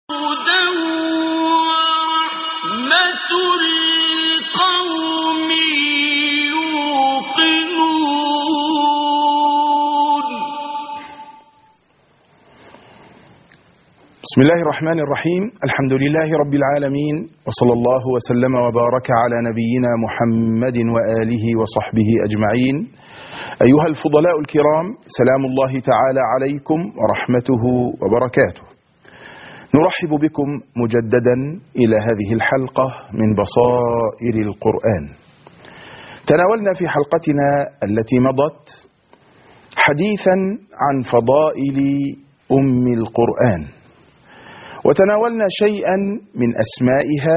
هدى ورحمة لقوم يوقنون. بسم الله الرحمن الرحيم. الحمد لله رب العالمين، وصلى الله وسلم وبارك على نبينا محمد وآله وصحبه أجمعين. أيها الفضلاء الكرام، سلام الله تعالى عليكم ورحمته وبركاته. نرحب بكم مجددا إلى هذه الحلقة من بصائر القرآن. تناولنا في حلقتنا التي مضت حديثا عن فضائل أم القرآن، وتناولنا شيئا من أسمائها،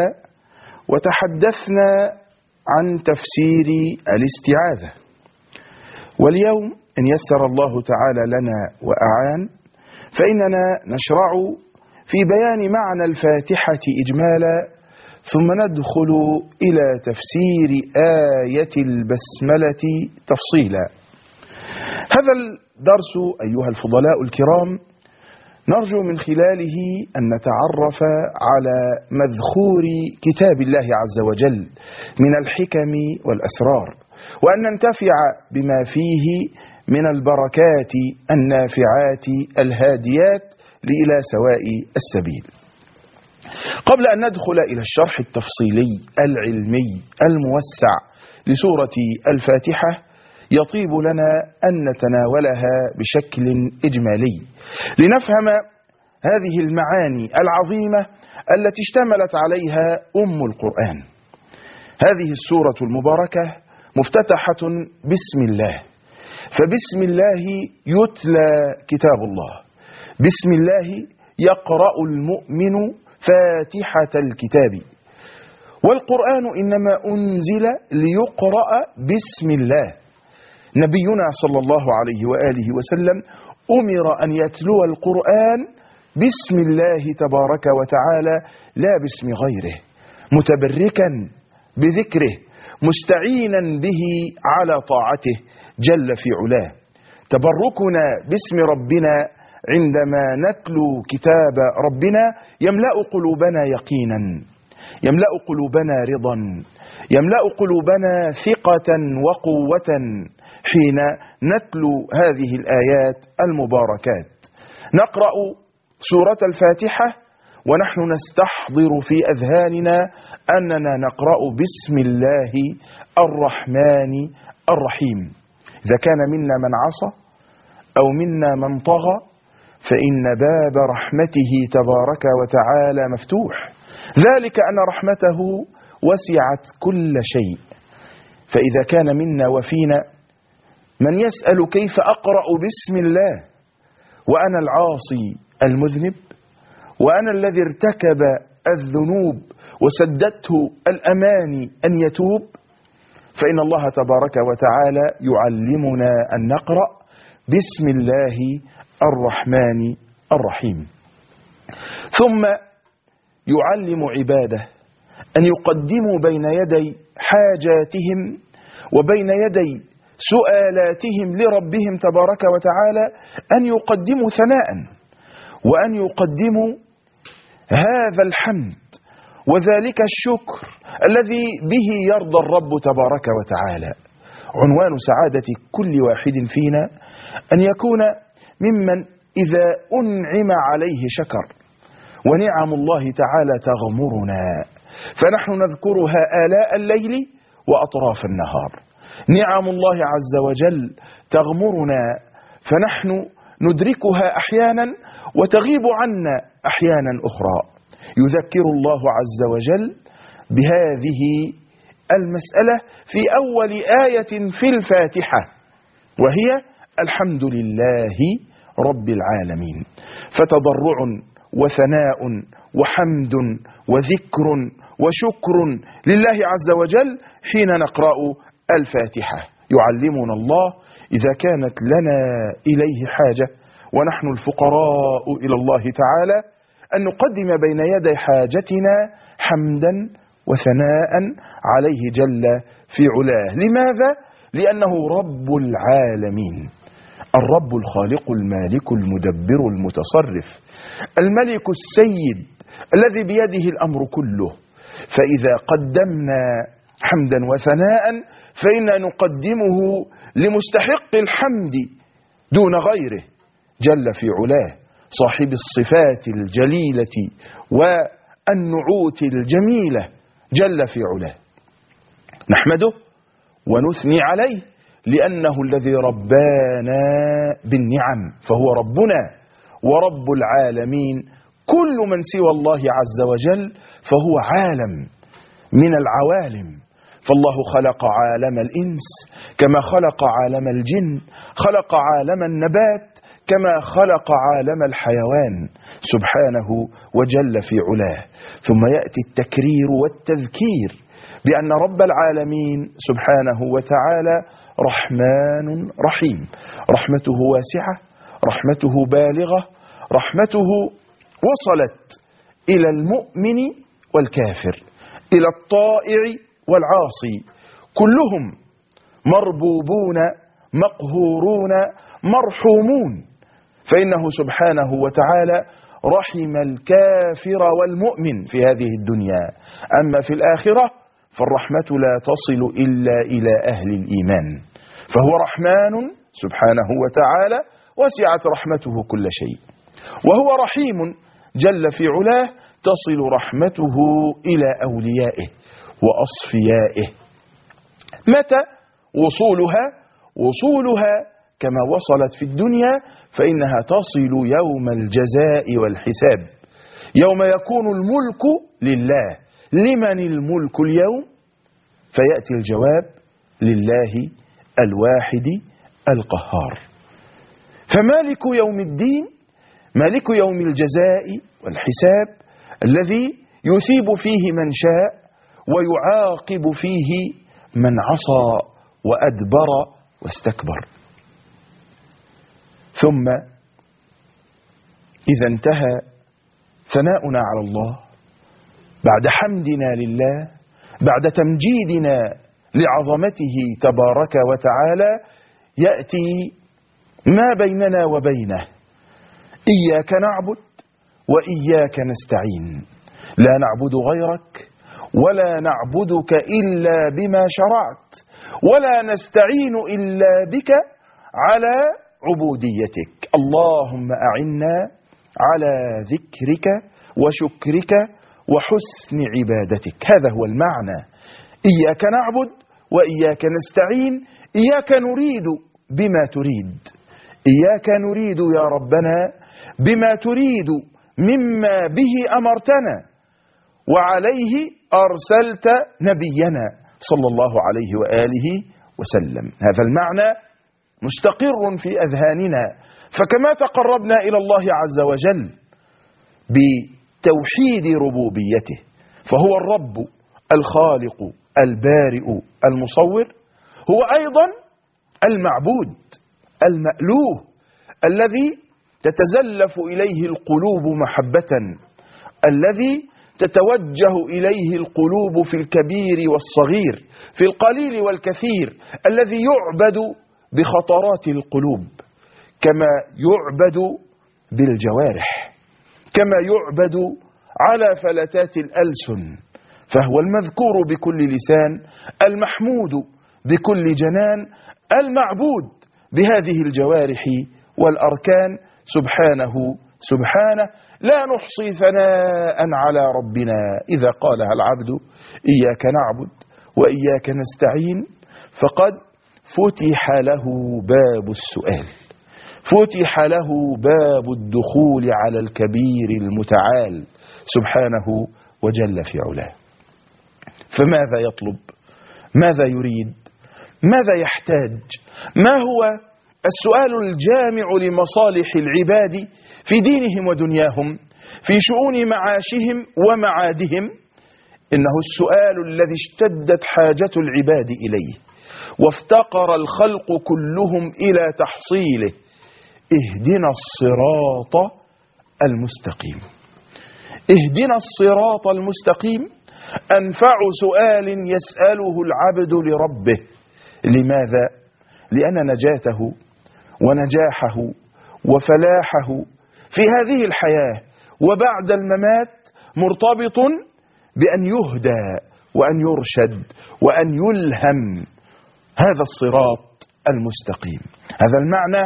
وتحدثنا عن تفسير الاستعاذة. واليوم إن يسر الله تعالى لنا وأعان فإننا نشرع في بيان معنى الفاتحة إجمالا، ثم ندخل إلى تفسير آية البسملة تفصيلا. هذا الدرس أيها الفضلاء الكرام نرجو من خلاله أن نتعرف على مذخور كتاب الله عز وجل من الحكم والأسرار، وأن ننتفع بما فيه من البركات النافعات الهاديات إلى سواء السبيل. قبل أن ندخل إلى الشرح التفصيلي العلمي الموسع لسورة الفاتحة، يطيب لنا أن نتناولها بشكل إجمالي لنفهم هذه المعاني العظيمة التي اشتملت عليها أم القرآن. هذه السورة المباركة مفتتحة بسم الله، فبسم الله يتلى كتاب الله، بسم الله يقرأ المؤمن فاتحة الكتاب. والقرآن إنما أنزل ليقرأ بسم الله. نبينا صلى الله عليه وآله وسلم أمر أن يتلو القرآن بسم الله تبارك وتعالى لا باسم غيره، متبركا بذكره، مستعينا به على طاعته جل في علاه. تبركنا باسم ربنا عندما نتلو كتاب ربنا يملأ قلوبنا يقينا، يملأ قلوبنا رضا، يملأ قلوبنا ثقة وقوة حين نتلو هذه الآيات المباركات. نقرأ سورة الفاتحة ونحن نستحضر في أذهاننا أننا نقرأ بسم الله الرحمن الرحيم. إذا كان منا من عصى أو منا من طغى فإن باب رحمته تبارك وتعالى مفتوح، ذلك أن رحمته وسعت كل شيء. فإذا كان منا وفينا من يسأل كيف أقرأ بسم الله وأنا العاصي المذنب، وأنا الذي ارتكب الذنوب وسدته الأماني أن يتوب، فإن الله تبارك وتعالى يعلمنا أن نقرأ بسم الله الرحمن الرحيم. ثم يعلم عباده أن يقدموا بين يدي حاجاتهم وبين يدي سؤالاتهم لربهم تبارك وتعالى أن يقدموا ثناء، وأن يقدموا هذا الحمد وذلك الشكر الذي به يرضى الرب تبارك وتعالى. عنوان سعادة كل واحد فينا أن يكون ممن إذا أنعم عليه شكر، ونعم الله تعالى تغمرنا فنحن نذكرها آلاء الليل وأطراف النهار. نعم الله عز وجل تغمرنا فنحن ندركها أحيانا وتغيب عنا أحيانا أخرى. يذكر الله عز وجل بهذه المسألة في أول آية في الفاتحة، وهي الحمد لله رب العالمين. فتضرع وثناء وحمد وذكر وشكر لله عز وجل حين نقرأ الفاتحة. يعلمنا الله إذا كانت لنا إليه حاجة ونحن الفقراء إلى الله تعالى أن نقدم بين يدي حاجتنا حمدا وثناء عليه جل في علاه. لماذا؟ لأنه رب العالمين، الرب الخالق المالك المدبر المتصرف، الملك السيد الذي بيده الأمر كله. فإذا قدمنا حمدا وثناء فإنا نقدمه لمستحق الحمد دون غيره جل في علاه، صاحب الصفات الجليلة والنعوت الجميلة جل في علاه. نحمده ونثني عليه لأنه الذي ربانا بالنعم، فهو ربنا ورب العالمين. كل من سوى الله عز وجل فهو عالم من العوالم. فالله خلق عالم الإنس كما خلق عالم الجن، خلق عالم النبات كما خلق عالم الحيوان سبحانه وجل في علاه. ثم يأتي التكرير والتذكير بأن رب العالمين سبحانه وتعالى رحمن رحيم، رحمته واسعة، رحمته بالغة، رحمته وصلت إلى المؤمن والكافر، إلى الطائع والعاصي، كلهم مربوبون مقهورون مرحومون. فإنه سبحانه وتعالى رحم الكافر والمؤمن في هذه الدنيا، أما في الآخرة فالرحمة لا تصل إلا إلى أهل الإيمان. فهو رحمن سبحانه وتعالى وسعت رحمته كل شيء، وهو رحيم جل في علاه تصل رحمته إلى أوليائه وأصفيائه. متى وصولها؟ وصولها كما وصلت في الدنيا فإنها تصل يوم الجزاء والحساب، يوم يكون الملك لله. لمن الملك اليوم؟ فيأتي الجواب: لله الواحد القهار. فمالك يوم الدين، مالك يوم الجزاء والحساب، الذي يثيب فيه من شاء ويعاقب فيه من عصى وأدبر واستكبر. ثم إذا انتهى ثناؤنا على الله بعد حمدنا لله، بعد تمجيدنا لعظمته تبارك وتعالى، يأتي ما بيننا وبينه: إياك نعبد وإياك نستعين، لا نعبد غيرك ولا نعبدك إلا بما شرعت، ولا نستعين إلا بك على عبوديتك. اللهم أعنا على ذكرك وشكرك وحسن عبادتك. هذا هو المعنى: إياك نعبد وإياك نستعين. إياك نريد بما تريد، إياك نريد يا ربنا بما تريد مما به أمرتنا وعليه أرسلت نبينا صلى الله عليه وآله وسلم. هذا المعنى مستقر في أذهاننا. فكما تقربنا إلى الله عز وجل بتوحيد ربوبيته، فهو الرب الخالق البارئ المصور، هو أيضا المعبود المألوه الذي تتزلف إليه القلوب محبة، الذي تتوجه إليه القلوب في الكبير والصغير، في القليل والكثير، الذي يعبد بخطرات القلوب، كما يعبد بالجوارح، كما يعبد على فلتات الألسن. فهو المذكور بكل لسان، المحمود بكل جنان، المعبود بهذه الجوارح والأركان سبحانه. لا نحصي ثناء على ربنا إذا قالها العبد: إياك نعبد وإياك نستعين، فقد فتح له باب السؤال، فتح له باب الدخول على الكبير المتعال سبحانه وجل في علاه. فماذا يطلب؟ ماذا يريد؟ ماذا يحتاج؟ ما هو السؤال الجامع لمصالح العباد في دينهم ودنياهم، في شؤون معاشهم ومعادهم؟ إنه السؤال الذي اشتدت حاجة العباد إليه وافتقر الخلق كلهم إلى تحصيله: اهدنا الصراط المستقيم. اهدنا الصراط المستقيم أنفع سؤال يسأله العبد لربه. لماذا؟ لأن نجاته ونجاحه وفلاحه في هذه الحياة وبعد الممات مرتبط بأن يهدى وأن يرشد وأن يلهم هذا الصراط المستقيم. هذا المعنى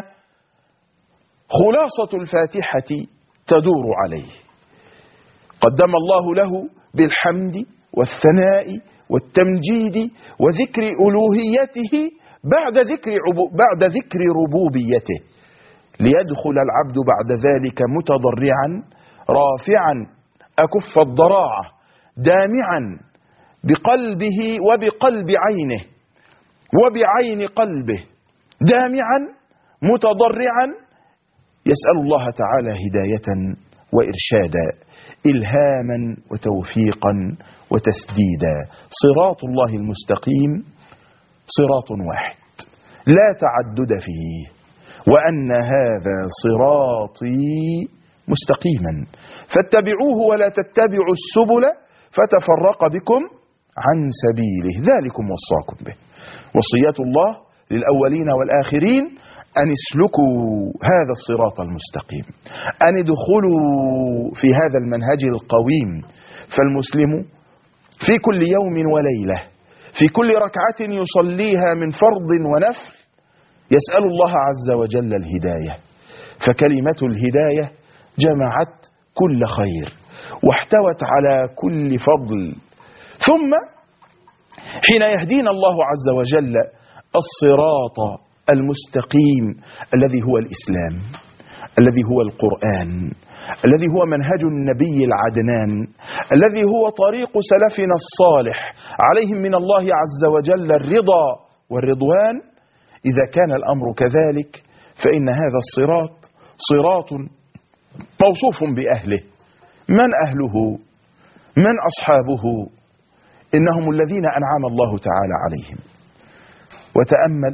خلاصة الفاتحة تدور عليه. قدم الله له بالحمد والثناء والتمجيد وذكر ألوهيته بعد ذكر ربوبيته، ليدخل العبد بعد ذلك متضرعا رافعا أكف الضراعة دامعا بقلبه وبقلب عينه وبعين قلبه، دامعا متضرعا يسأل الله تعالى هداية وإرشادا، إلهاما وتوفيقا وتسديدا. صراط الله المستقيم صراط واحد لا تعدد فيه، وأن هذا صراطي مستقيما فاتبعوه ولا تتبعوا السبل فتفرق بكم عن سبيله، ذلكم وصاكم به. وصية الله للأولين والآخرين أن اسلكوا هذا الصراط المستقيم، أن ادخلوا في هذا المنهج القويم. فالمسلم في كل يوم وليلة في كل ركعة يصليها من فرض ونفل يسأل الله عز وجل الهداية، فكلمة الهداية جمعت كل خير واحتوت على كل فضل. ثم حين يهدينا الله عز وجل الصراط المستقيم الذي هو الإسلام، الذي هو القرآن، الذي هو منهج النبي العدنان، الذي هو طريق سلفنا الصالح عليهم من الله عز وجل الرضا والرضوان، إذا كان الأمر كذلك فإن هذا الصراط صراط موصوف بأهله. من أهله؟ من أصحابه؟ إنهم الذين أنعم الله تعالى عليهم. وتأمل،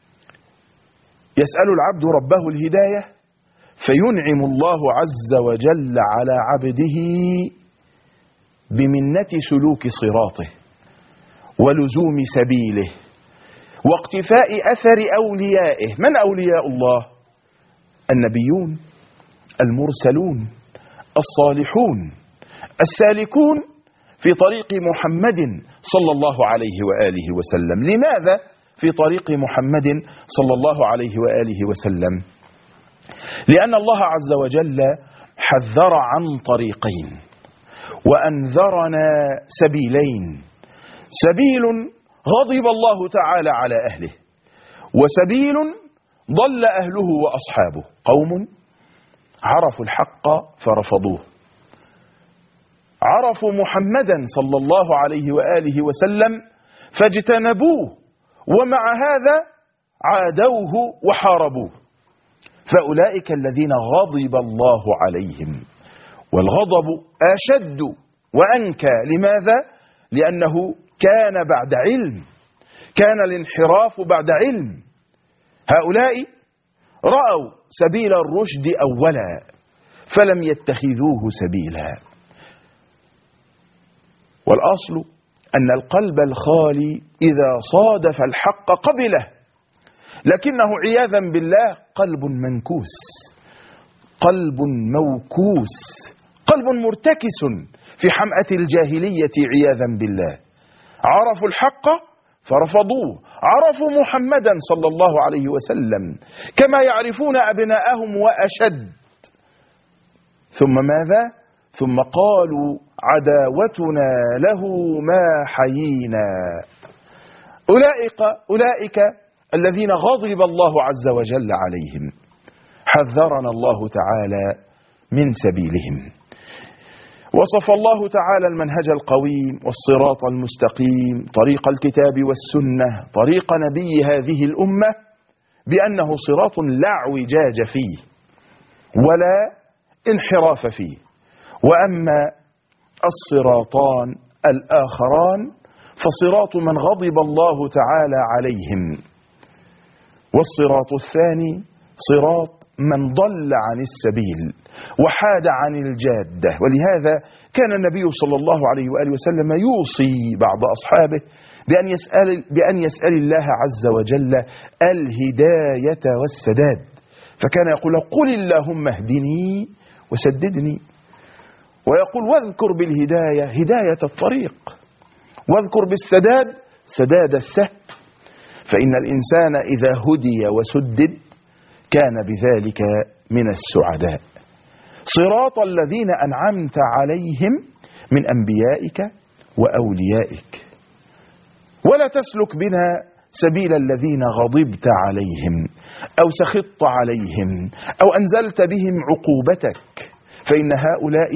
يسأل العبد ربه الهداية فينعم الله عز وجل على عبده بمنة سلوك صراطه ولزوم سبيله واقتفاء أثر أوليائه. من أولياء الله؟ النبيون المرسلون الصالحون السالكون في طريق محمد صلى الله عليه وآله وسلم. لماذا في طريق محمد صلى الله عليه وآله وسلم؟ لأن الله عز وجل حذر عن طريقين وأنذرنا سبيلين: سبيل غضب الله تعالى على أهله، وسبيل ضل أهله وأصحابه. قوم عرفوا الحق فرفضوه، عرفوا محمدا صلى الله عليه وآله وسلم فاجتنبوه، ومع هذا عادوه وحاربوه. فأولئك الذين غضب الله عليهم، والغضب أشد وأنكى. لماذا؟ لأنه كان بعد علم، كان الانحراف بعد علم. هؤلاء رأوا سبيل الرشد أولا فلم يتخذوه سبيلا. والأصل أن القلب الخالي إذا صادف الحق قبله، لكنه عياذا بالله قلب منكوس، قلب موكوس، قلب مرتكس في حمأة الجاهلية عياذا بالله. عرفوا الحق فرفضوه، عرفوا محمدا صلى الله عليه وسلم كما يعرفون أبناءهم وأشد. ثم ماذا؟ ثم قالوا عداوتنا له ما حيينا. أولئك الذين غضب الله عز وجل عليهم حذرنا الله تعالى من سبيلهم. وصف الله تعالى المنهج القويم والصراط المستقيم، طريق الكتاب والسنة، طريق نبي هذه الأمة، بأنه صراط لا اعوجاج فيه ولا انحراف فيه. وأما الصراطان الآخران فصراط من غضب الله تعالى عليهم، والصراط الثاني صراط من ضل عن السبيل وحاد عن الجادة. ولهذا كان النبي صلى الله عليه وآله وسلم يوصي بعض أصحابه بأن يسأل الله عز وجل الهداية والسداد، فكان يقول: قل اللهم اهدني وسددني. ويقول واذكر بالهداية هداية الطريق، واذكر بالسداد سداد السهل، فإن الإنسان إذا هدي وسدد كان بذلك من السعداء. صراط الذين أنعمت عليهم من أنبيائك وأوليائك، ولا تسلك بنا سبيل الذين غضبت عليهم أو سخطت عليهم أو أنزلت بهم عقوبتك، فإن هؤلاء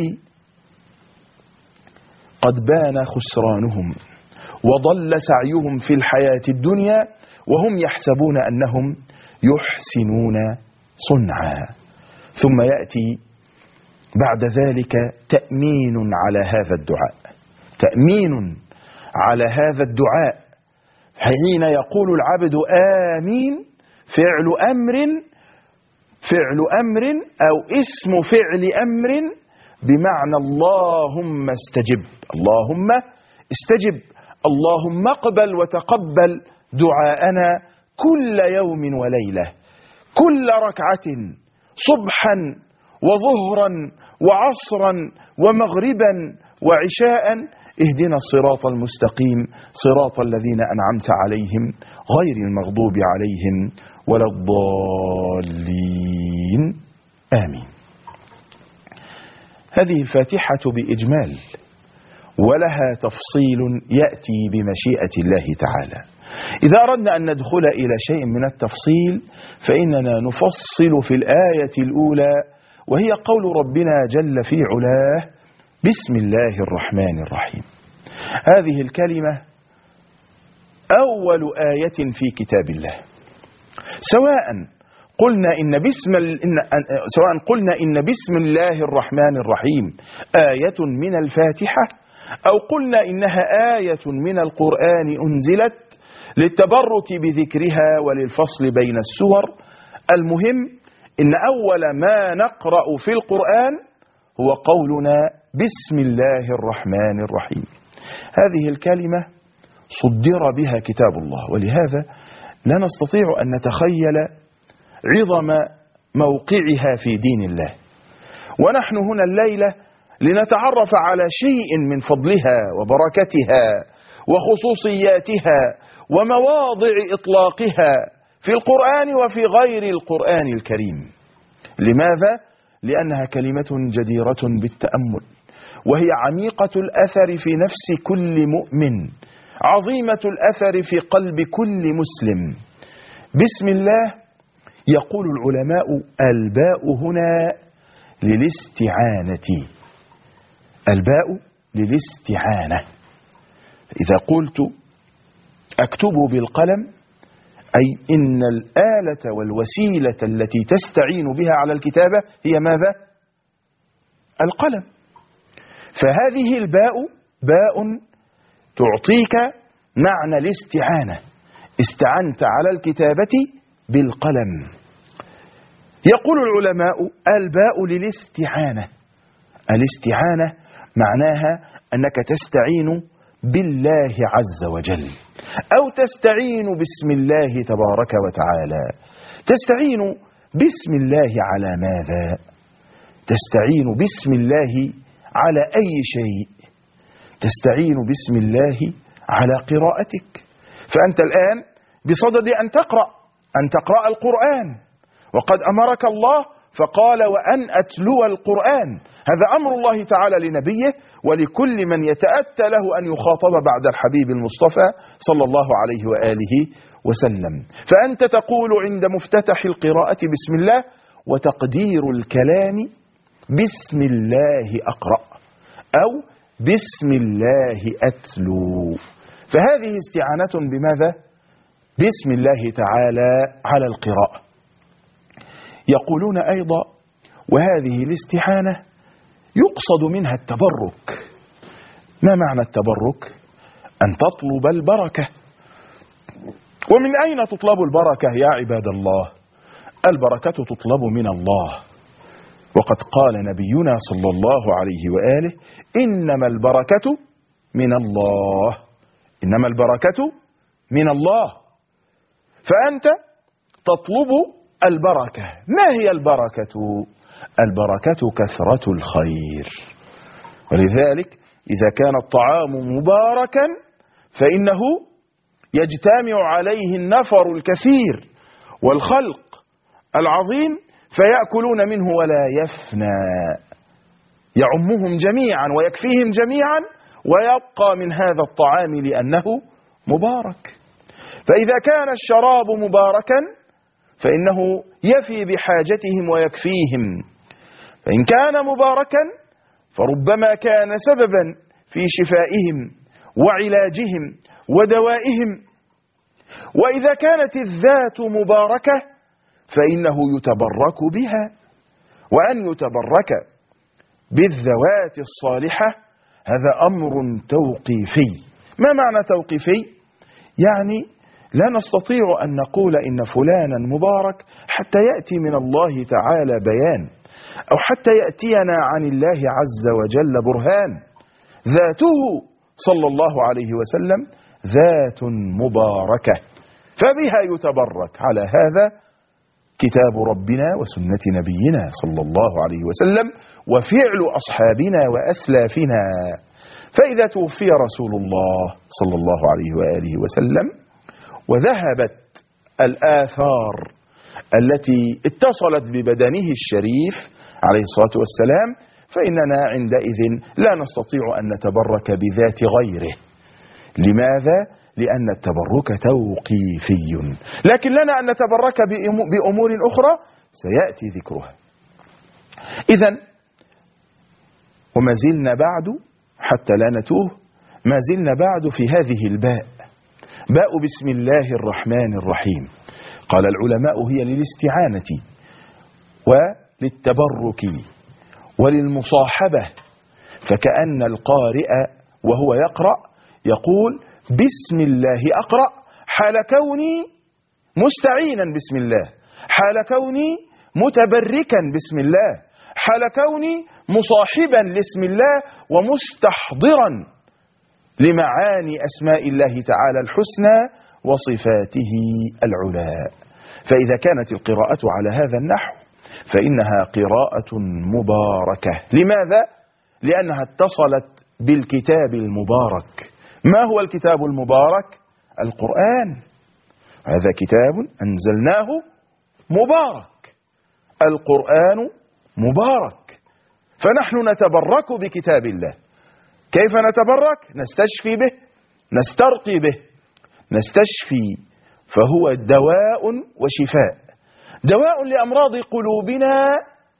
قد بان خسرانهم وضل سعيهم في الحياة الدنيا وهم يحسبون أنهم يحسنون صنعا. ثم يأتي بعد ذلك تأمين على هذا الدعاء، تأمين على هذا الدعاء، حين يقول العبد آمين فعل أمر أو اسم فعل أمر بمعنى اللهم استجب، اللهم استجب، اللهم اقبل وتقبل دعاءنا كل يوم وليلة، كل ركعة، صبحا وظهرا وعصرا ومغربا وعشاء. اهدنا الصراط المستقيم صراط الذين أنعمت عليهم غير المغضوب عليهم ولا الضالين، آمين. هذه الفاتحة بإجمال، ولها تفصيل يأتي بمشيئة الله تعالى. إذا أردنا أن ندخل إلى شيء من التفصيل فإننا نفصل في الآية الأولى، وهي قول ربنا جل في علاه بسم الله الرحمن الرحيم. هذه الكلمة أول آية في كتاب الله، سواء قلنا إن بسم الله الرحمن الرحيم آية من الفاتحة، أو قلنا إنها آية من القرآن أنزلت للتبرك بذكرها وللفصل بين السور. المهم إن أول ما نقرأ في القرآن هو قولنا بسم الله الرحمن الرحيم. هذه الكلمة صدر بها كتاب الله، ولهذا لا نستطيع أن نتخيل عظم موقعها في دين الله. ونحن هنا الليلة لنتعرف على شيء من فضلها وبركتها وخصوصياتها ومواضع إطلاقها في القرآن وفي غير القرآن الكريم. لماذا؟ لأنها كلمة جديرة بالتأمل، وهي عميقة الأثر في نفس كل مؤمن، عظيمة الأثر في قلب كل مسلم. بسم الله، يقول العلماء الباء هنا للاستعانة، الباء للاستعانة. إذا قلت أكتب بالقلم أي إن الآلة والوسيلة التي تستعين بها على الكتابة هي ماذا؟ القلم. فهذه الباء باء تعطيك معنى الاستعانة، استعنت على الكتابة بالقلم. يقول العلماء الباء للاستعانة، الاستعانة معناها أنك تستعين بالله عز وجل، أو تستعين بسم الله تبارك وتعالى. تستعين بسم الله على ماذا؟ تستعين بسم الله على أي شيء؟ تستعين بسم الله على قراءتك. فأنت الآن بصدد أن تقرأ القرآن، وقد أمرك الله فقال وأن أتلو القرآن. هذا أمر الله تعالى لنبيه ولكل من يتأتى له أن يخاطب بعد الحبيب المصطفى صلى الله عليه وآله وسلم. فأنت تقول عند مفتتح القراءة بسم الله، وتقدير الكلام بسم الله أقرأ أو بسم الله أتلو. فهذه استعانة بماذا؟ بسم الله تعالى على القراءة. يقولون أيضا وهذه الاستعانة يقصد منها التبرك. ما معنى التبرك؟ أن تطلب البركة. ومن أين تطلب البركة يا عباد الله؟ البركة تطلب من الله، وقد قال نبينا صلى الله عليه وآله إنما البركة من الله، إنما البركة من الله. فأنت تطلب البركة. ما هي البركة؟ البركة كثرة الخير. ولذلك إذا كان الطعام مباركا فإنه يجتمع عليه النفر الكثير والخلق العظيم فيأكلون منه ولا يفنى، يعمهم جميعا ويكفيهم جميعا ويبقى من هذا الطعام لأنه مبارك. فإذا كان الشراب مباركا فإنه يفي بحاجتهم ويكفيهم، فإن كان مباركا فربما كان سببا في شفائهم وعلاجهم ودوائهم. وإذا كانت الذات مباركة فإنه يتبرك بها، وأن يتبرك بالذوات الصالحة هذا أمر توقيفي. ما معنى توقيفي؟ يعني لا نستطيع أن نقول إن فلانا مبارك حتى يأتي من الله تعالى بيان، أو حتى يأتينا عن الله عز وجل برهان. ذاته صلى الله عليه وسلم ذات مباركة، فبها يتبرك. على هذا كتاب ربنا وسنة نبينا صلى الله عليه وسلم وفعل أصحابنا وأسلافنا. فإذا توفي رسول الله صلى الله عليه وآله وسلم وذهبت الآثار التي اتصلت ببدنه الشريف عليه الصلاة والسلام فإننا عندئذ لا نستطيع أن نتبرك بذات غيره. لماذا؟ لأن التبرك توقيفي، لكن لنا أن نتبرك بأمور أخرى سيأتي ذكرها. إذن وما زلنا بعد حتى لا نتوه، ما زلنا بعد في هذه الباء، باء بسم الله الرحمن الرحيم. قال العلماء هي للاستعانة وللتبرك وللمصاحبة، فكأن القارئ وهو يقرأ يقول بسم الله أقرأ حال كوني مستعينا بسم الله، حال كوني متبركا بسم الله، حال كوني مصاحبا لاسم الله ومستحضرا لمعاني أسماء الله تعالى الحسنى وصفاته العلى. فإذا كانت القراءة على هذا النحو فإنها قراءة مباركة. لماذا؟ لأنها اتصلت بالكتاب المبارك. ما هو الكتاب المبارك؟ القرآن. هذا كتاب أنزلناه مبارك، القرآن مبارك، فنحن نتبرك بكتاب الله. كيف نتبرك؟ نستشفي به، نسترقي به. نستشفي فهو دواء وشفاء، دواء لأمراض قلوبنا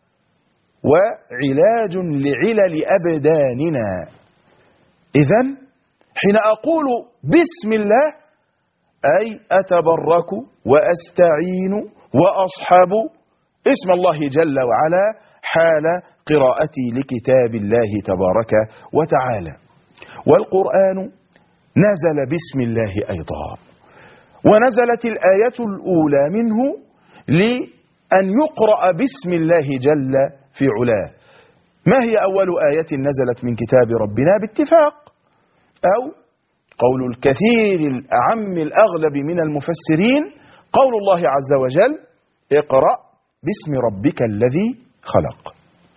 وعلاج لعلل أبداننا. إذن حين أقول بسم الله أي أتبرك وأستعين وأصحب اسم الله جل وعلا حال قراءتي لكتاب الله تبارك وتعالى. والقرآن نزل بسم الله أيضا، ونزلت الآية الأولى منه لأن يقرأ بسم الله جل في علاه. ما هي أول آية نزلت من كتاب ربنا باتفاق، أو قول الكثير الأعم الأغلب من المفسرين قول الله عز وجل اقرأ باسم ربك الذي خلق.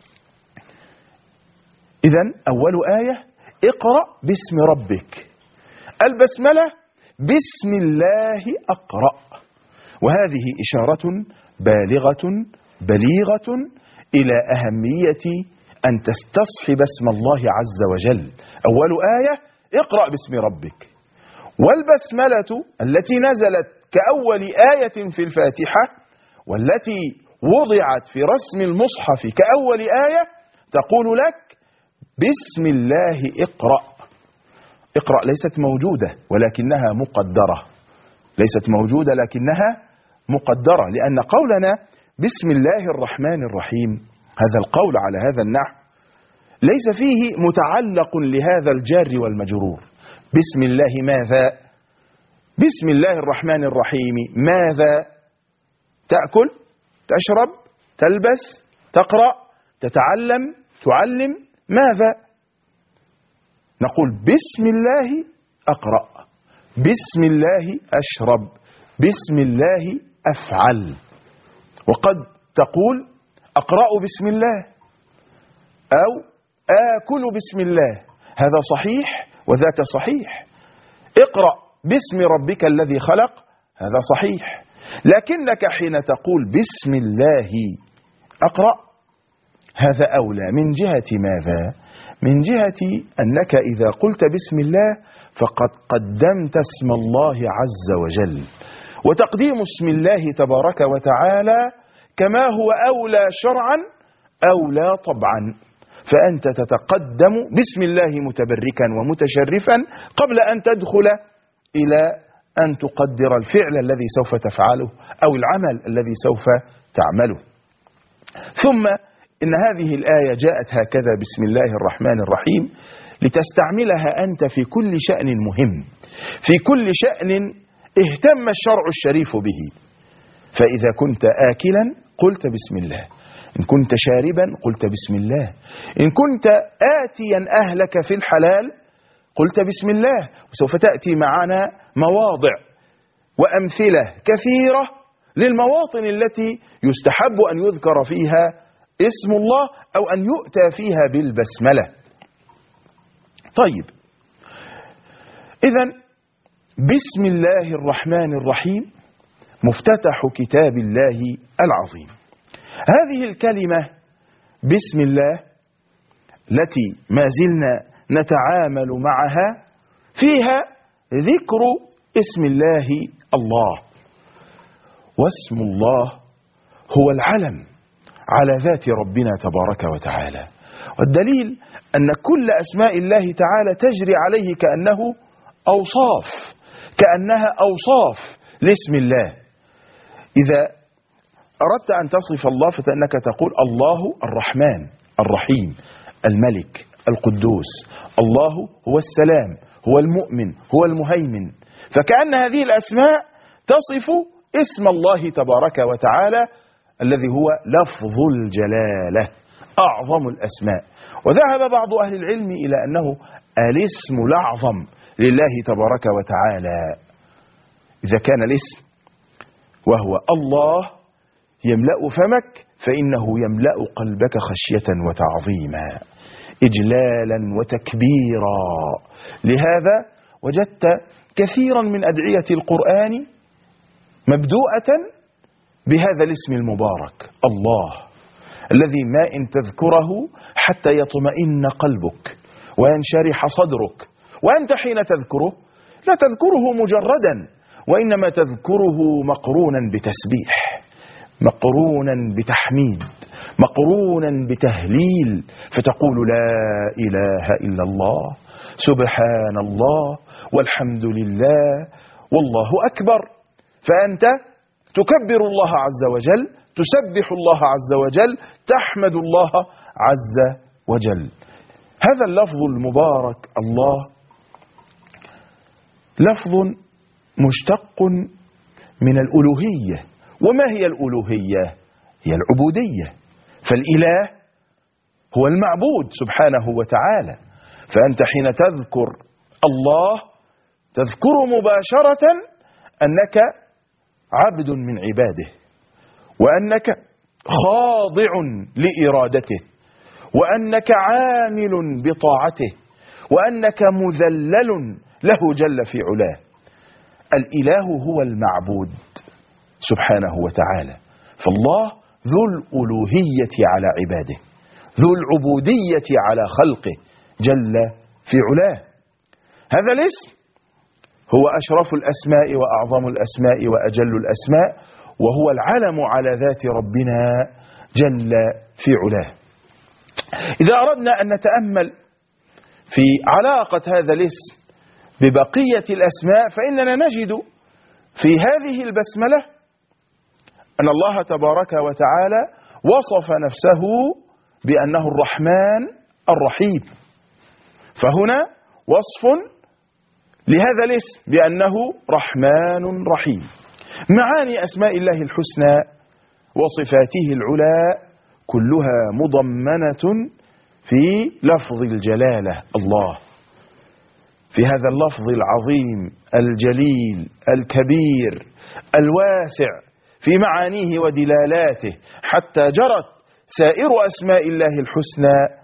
إذن أول آية اقرأ باسم ربك. البسملة بسم الله أقرأ، وهذه إشارة بالغة بليغة إلى أهمية أن تستصحب اسم الله عز وجل. أول آية اقرأ باسم ربك. والبسملة التي نزلت كأول آية في الفاتحة والتي وضعت في رسم المصحف كأول آية تقول لك بسم الله اقرأ. اقرأ ليست موجودة ولكنها مقدرة، ليست موجودة لكنها مقدرة، لأن قولنا بسم الله الرحمن الرحيم هذا القول على هذا النحو ليس فيه متعلق لهذا الجار والمجرور. بسم الله ماذا؟ بسم الله الرحمن الرحيم ماذا؟ تأكل، تشرب، تلبس، تقرأ، تتعلم، تعلم، ماذا؟ نقول بسم الله أقرأ، بسم الله أشرب، بسم الله أفعل. وقد تقول أقرأ بسم الله، أو آكل بسم الله، هذا صحيح وذاك صحيح. اقرأ باسم ربك الذي خلق، هذا صحيح. لكنك حين تقول بسم الله أقرأ، هذا أولى. من جهة ماذا؟ من جهة أنك إذا قلت بسم الله فقد قدمت اسم الله عز وجل، وتقديم اسم الله تبارك وتعالى كما هو أولى شرعا أولى طبعا، فأنت تتقدم بسم الله متبركا ومتشرفا قبل أن تدخل إلى أن تقدر الفعل الذي سوف تفعله أو العمل الذي سوف تعمله. ثم إن هذه الآية جاءت هكذا بسم الله الرحمن الرحيم لتستعملها أنت في كل شأن مهم، في كل شأن اهتم الشرع الشريف به. فإذا كنت آكلا قلت بسم الله، إن كنت شاربا قلت بسم الله، إن كنت آتيا أهلك في الحلال قلت بسم الله. وسوف تأتي معنا مواضع وأمثلة كثيرة للمواطن التي يستحب أن يذكر فيها اسم الله أو أن يؤتى فيها بالبسملة. طيب، إذن بسم الله الرحمن الرحيم مفتتح كتاب الله العظيم. هذه الكلمة بسم الله التي ما زلنا نتعامل معها فيها ذكر اسم الله الله، واسم الله هو العلم على ذات ربنا تبارك وتعالى، والدليل أن كل أسماء الله تعالى تجري عليه كأنه أوصاف، كأنها أوصاف لاسم الله. إذا أردت أن تصف الله فإنك تقول الله الرحمن الرحيم الملك القدوس، الله هو السلام هو المؤمن هو المهيمن، فكأن هذه الأسماء تصف اسم الله تبارك وتعالى الذي هو لفظ الجلالة أعظم الأسماء. وذهب بعض أهل العلم إلى أنه الاسم الأعظم لله تبارك وتعالى. إذا كان الاسم وهو الله يملأ فمك فإنه يملأ قلبك خشية وتعظيما إجلالا وتكبيرا. لهذا وجدت كثيرا من أدعية القرآن مبدوءة بهذا الاسم المبارك الله، الذي ما إن تذكره حتى يطمئن قلبك وينشرح صدرك، وأنت حين تذكره لا تذكره مجردا، وإنما تذكره مقرونا بتسبيح، مقرونا بتحميد، مقرونا بتهليل، فتقول لا إله إلا الله سبحان الله والحمد لله والله أكبر. فأنت تكبر الله عز وجل، تسبح الله عز وجل، تحمد الله عز وجل. هذا اللفظ المبارك الله لفظ مشتق من الألوهية. وما هي الألوهية؟ هي العبودية، فالإله هو المعبود سبحانه وتعالى. فأنت حين تذكر الله تذكر مباشرة أنك عبد من عباده، وأنك خاضع لإرادته، وأنك عامل بطاعته، وأنك مذلل له جل في علاه. الإله هو المعبود سبحانه وتعالى، فالله ذو الألوهية على عباده، ذو العبودية على خلقه جل في علاه. هذا الاسم هو أشرف الأسماء وأعظم الأسماء وأجل الأسماء، وهو العلم على ذات ربنا جل في علاه. إذا أردنا أن نتأمل في علاقة هذا الاسم ببقية الأسماء فإننا نجد في هذه البسملة أن الله تبارك وتعالى وصف نفسه بأنه الرحمن الرحيم، فهنا وصف لهذا الاسم بأنه رحمن رحيم. معاني أسماء الله الحسنى وصفاته العلى كلها مضمنة في لفظ الجلالة الله، في هذا اللفظ العظيم الجليل الكبير الواسع في معانيه ودلالاته، حتى جرت سائر أسماء الله الحسنى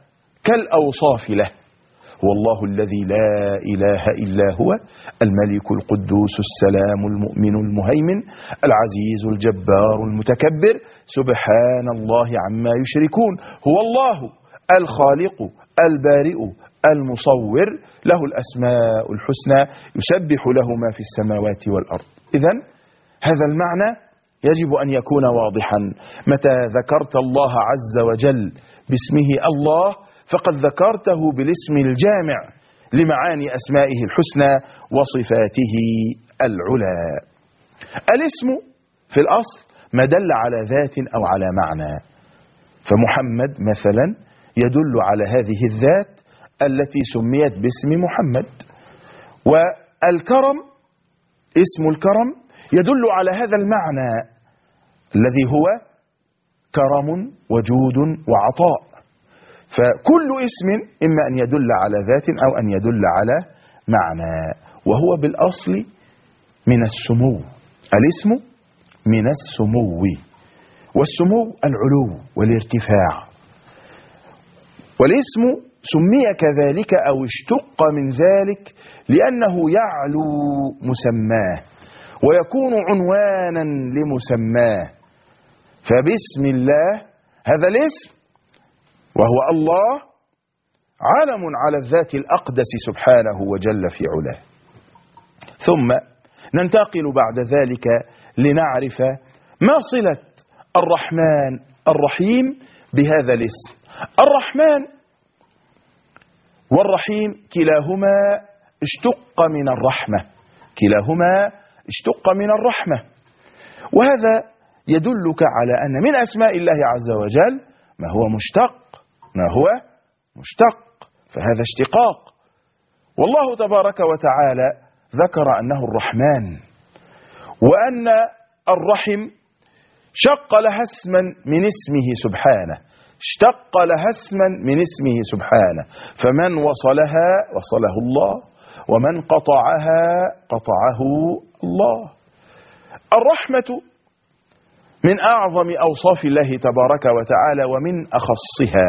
كالأوصاف له. هو الله الذي لا إله إلا هو الملك القدوس السلام المؤمن المهيمن العزيز الجبار المتكبر سبحان الله عما يشركون. هو الله الخالق البارئ المصور له الأسماء الحسنى يسبح له ما في السماوات والأرض. إذن هذا المعنى يجب أن يكون واضحا. متى ذكرت الله عز وجل باسمه الله فقد ذكرته بالاسم الجامع لمعاني أسمائه الحسنى وصفاته العلى. الاسم في الأصل ما دل على ذات أو على معنى، فمحمد مثلا يدل على هذه الذات التي سميت باسم محمد، والكرم اسم الكرم يدل على هذا المعنى الذي هو كرم وجود وعطاء. فكل اسم إما أن يدل على ذات أو أن يدل على معنى، وهو بالأصل من السمو. الاسم من السمو، والسمو العلو والارتفاع. والاسم سمي كذلك أو اشتق من ذلك لأنه يعلو مسماه ويكون عنوانا لمسماه. فبسم الله هذا الاسم وهو الله علم على الذات الأقدس سبحانه وجل في علاه. ثم ننتقل بعد ذلك لنعرف ما صلة الرحمن الرحيم بهذا الاسم. الرحمن والرحيم كلاهما اشتق من الرحمة، كلاهما اشتق من الرحمة. وهذا يدلك على أن من أسماء الله عز وجل ما هو مشتق، ما هو مشتق، فهذا اشتقاق. والله تبارك وتعالى ذكر أنه الرحمن، وأن الرحم شق لها اسما من اسمه سبحانه، اشتق لها اسما من اسمه سبحانه. فمن وصلها وصله الله، ومن قطعها قطعه الله. الرحمة من أعظم أوصاف الله تبارك وتعالى ومن أخصها.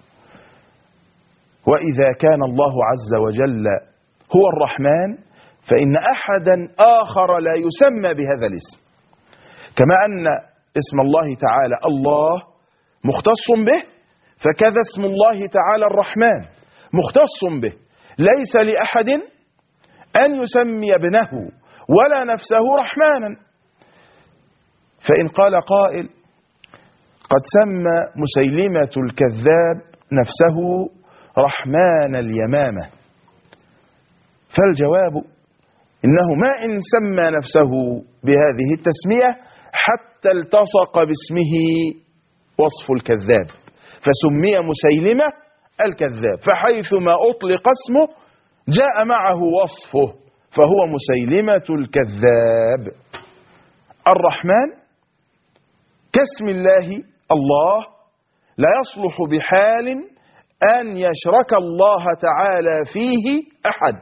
وإذا كان الله عز وجل هو الرحمن فإن أحدا آخر لا يسمى بهذا الاسم. كما أن اسم الله تعالى الله مختص به، فكذا اسم الله تعالى الرحمن مختص به. ليس لأحد أن يسمي ابنه ولا نفسه رحمانا. فإن قال قائل قد سمى مسيلمة الكذاب نفسه رحمن اليمامة، فالجواب إنه ما إن سمى نفسه بهذه التسمية حتى التصق باسمه وصف الكذاب، فسمي مسيلمة الكذاب، فحيثما أطلق اسمه جاء معه وصفه، فهو مسيلمة الكذاب. الرحمن كاسم الله الله لا يصلح بحال أن يشرك الله تعالى فيه أحد،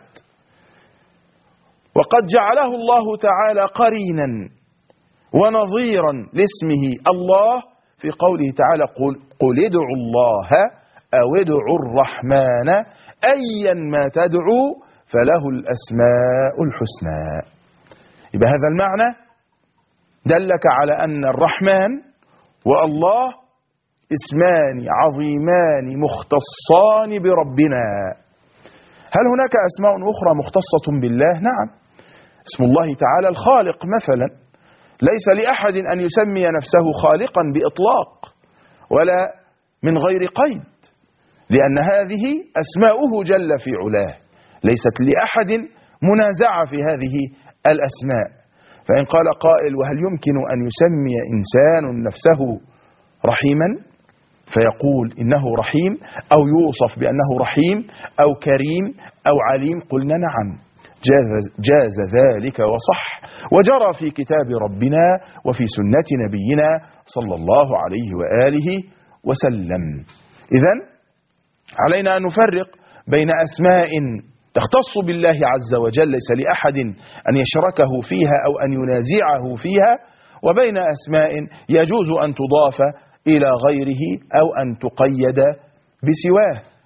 وقد جعله الله تعالى قرينا ونظيرا لاسمه الله في قوله تعالى قل ادعوا الله أو ادعوا الرحمن أيا ما تدعوا فله الأسماء الحسنى. يبقى هذا المعنى دلك على أن الرحمن والله اسمان عظيمان مختصان بربنا. هل هناك أسماء أخرى مختصة بالله؟ نعم، اسم الله تعالى الخالق مثلا، ليس لأحد أن يسمي نفسه خالقا بإطلاق ولا من غير قيد، لأن هذه أسماؤه جل في علاه، ليست لأحد منازعة في هذه الأسماء. فإن قال قائل وهل يمكن أن يسمي إنسان نفسه رحيما فيقول إنه رحيم أو يوصف بأنه رحيم أو كريم أو عليم؟ قلنا نعم، جاز ذلك وصح، وجرى في كتاب ربنا وفي سنة نبينا صلى الله عليه وآله وسلم. إذن علينا أن نفرق بين أسماء تختص بالله عز وجل ليس لأحد أن يشركه فيها أو أن ينازعه فيها، وبين أسماء يجوز أن تضاف إلى غيره أو أن تقيد بسواه،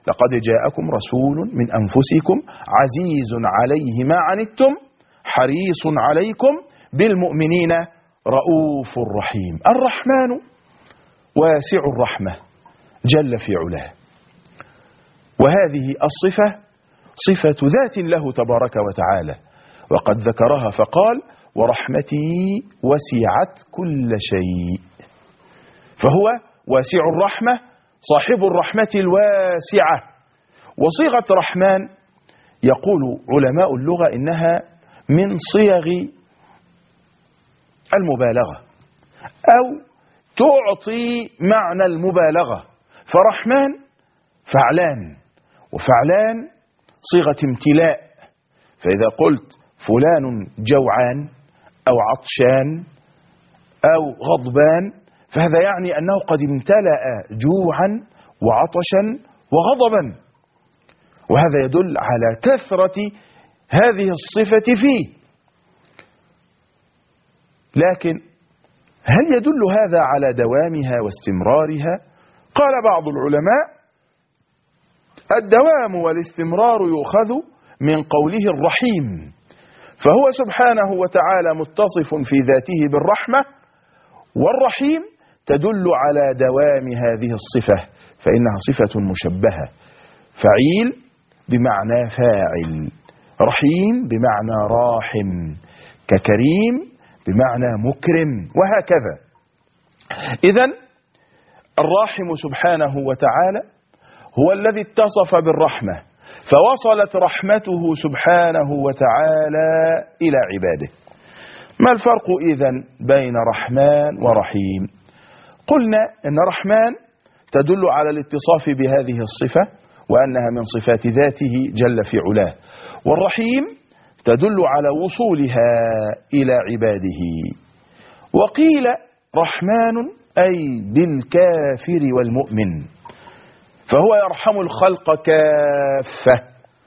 لقد جاءكم رسول من أنفسكم عزيز عليه ما عنتم حريص عليكم بالمؤمنين رؤوف رحيم. الرحمن واسع الرحمة جل في علاه، وهذه الصفة صفة ذات له تبارك وتعالى، وقد ذكرها فقال ورحمتي وسعت كل شيء، فهو واسع الرحمة صاحب الرحمة الواسعة. وصيغة رحمن يقول علماء اللغة إنها من صيغ المبالغة أو تعطي معنى المبالغة، فرحمن فعلان، وفعلان صيغة امتلاء، فإذا قلت فلان جوعان أو عطشان أو غضبان فهذا يعني أنه قد امتلأ جوعا وعطشا وغضبا، وهذا يدل على كثرة هذه الصفة فيه. لكن هل يدل هذا على دوامها واستمرارها؟ قال بعض العلماء الدوام والاستمرار يؤخذ من قوله الرحيم، فهو سبحانه وتعالى متصف في ذاته بالرحمة، والرحيم تدل على دوام هذه الصفة، فإنها صفة مشبهة، فعيل بمعنى فاعل، رحيم بمعنى راحم، ككريم بمعنى مكرم، وهكذا. إذن الراحم سبحانه وتعالى هو الذي اتصف بالرحمة، فوصلت رحمته سبحانه وتعالى إلى عباده. ما الفرق إذن بين رحمن ورحيم؟ قلنا إن رحمن تدل على الاتصاف بهذه الصفة وأنها من صفات ذاته جل في علاه، والرحيم تدل على وصولها إلى عباده. وقيل رحمن أي بالكافر والمؤمن، فهو يرحم الخلق كافة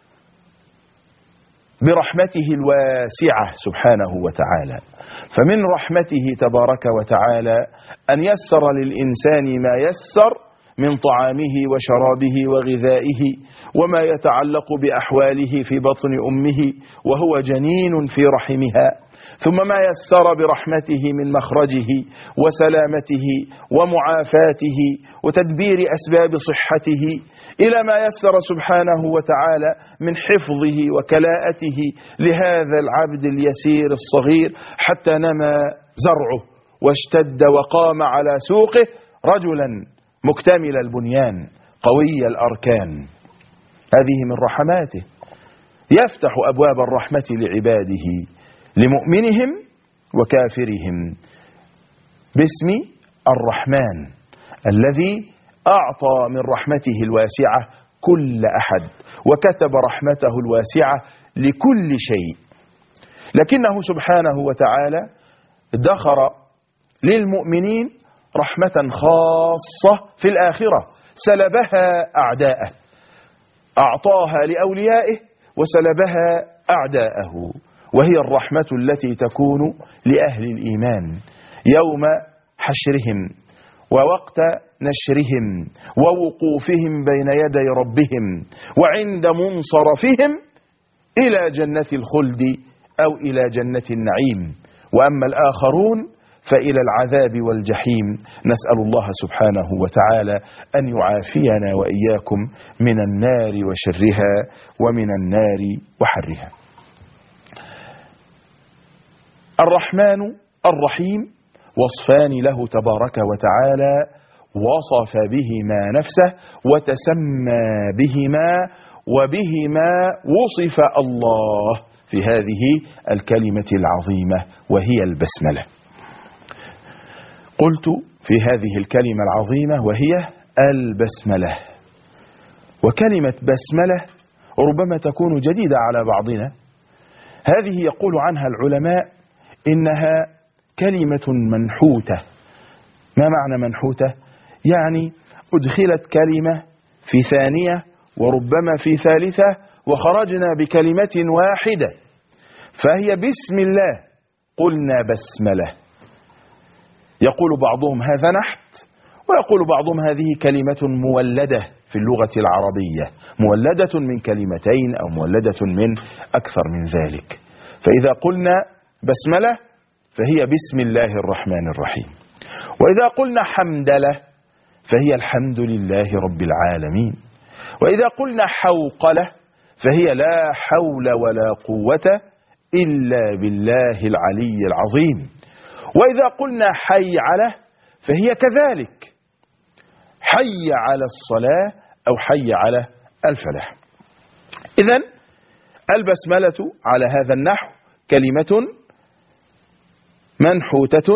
برحمته الواسعة سبحانه وتعالى. فمن رحمته تبارك وتعالى أن يسر للإنسان ما يسر من طعامه وشرابه وغذائه وما يتعلق بأحواله في بطن أمه وهو جنين في رحمها، ثم ما يسر برحمته من مخرجه وسلامته ومعافاته وتدبير أسباب صحته، إلى ما يسر سبحانه وتعالى من حفظه وكلاءته لهذا العبد اليسير الصغير حتى نمى زرعه واشتد وقام على سوقه رجلا مكتمل البنيان قوي الأركان. هذه من رحماته، يفتح أبواب الرحمة لعباده لمؤمنهم وكافرهم باسم الرحمن الذي أعطى من رحمته الواسعة كل أحد وكتب رحمته الواسعة لكل شيء، لكنه سبحانه وتعالى ادخر للمؤمنين رحمة خاصة في الآخرة سلبها أعداءه، أعطاها لأوليائه وسلبها أعداءه، وهي الرحمة التي تكون لأهل الإيمان يوم حشرهم ووقت نشرهم ووقوفهم بين يدي ربهم وعند منصرفهم إلى جنة الخلد أو إلى جنة النعيم. وأما الآخرون فإلى العذاب والجحيم. نسأل الله سبحانه وتعالى أن يعافينا وإياكم من النار وشرها ومن النار وحرها. الرحمن الرحيم وصفان له تبارك وتعالى وصف بهما نفسه وتسمى بهما وبهما وصف الله في هذه الكلمة العظيمة وهي البسملة. قلت في هذه الكلمة العظيمة وهي البسملة، وكلمة بسملة ربما تكون جديدة على بعضنا. هذه يقول عنها العلماء إنها كلمة منحوتة. ما معنى منحوتة؟ يعني أدخلت كلمة في ثانية وربما في ثالثة وخرجنا بكلمة واحدة، فهي بسم الله قلنا بسملة. يقول بعضهم هذا نحت، ويقول بعضهم هذه كلمة مولدة في في اللغة العربية، مولدة من كلمتين أو مولدة من أكثر من ذلك. فإذا قلنا بسملة فهي بسم الله الرحمن الرحيم، وإذا قلنا حمدلة فهي الحمد لله رب العالمين، وإذا قلنا حوقلة فهي لا حول ولا قوة إلا بالله العلي العظيم، وإذا قلنا حيعلة فهي كذلك حي على الصلاة أو حي على الفلاح. إذن البسملة على هذا النحو كلمة منحوتة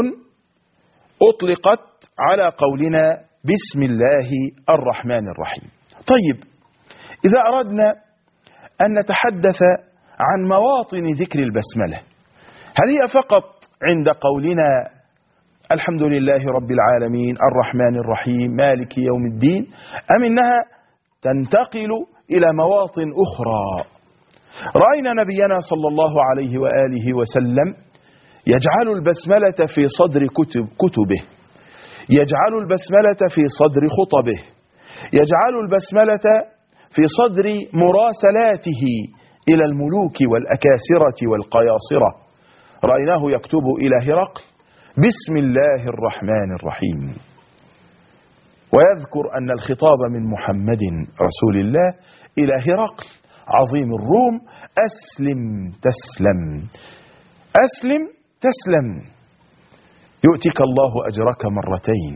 أطلقت على قولنا بسم الله الرحمن الرحيم. طيب، إذا أردنا أن نتحدث عن مواطن ذكر البسملة، هل هي فقط عند قولنا الحمد لله رب العالمين الرحمن الرحيم مالك يوم الدين، أم إنها تنتقل إلى مواطن أخرى؟ رأينا نبينا صلى الله عليه وآله وسلم يجعل البسملة في صدر كتبه، يجعل البسملة في صدر خطبه، يجعل البسملة في صدر مراسلاته إلى الملوك والأكاسرة والقياصرة. رأيناه يكتب إلى هرقل بسم الله الرحمن الرحيم، ويذكر أن الخطاب من محمد رسول الله إلى هرقل عظيم الروم: أسلم تسلم، أسلم تسلم، يؤتك الله أجرك مرتين.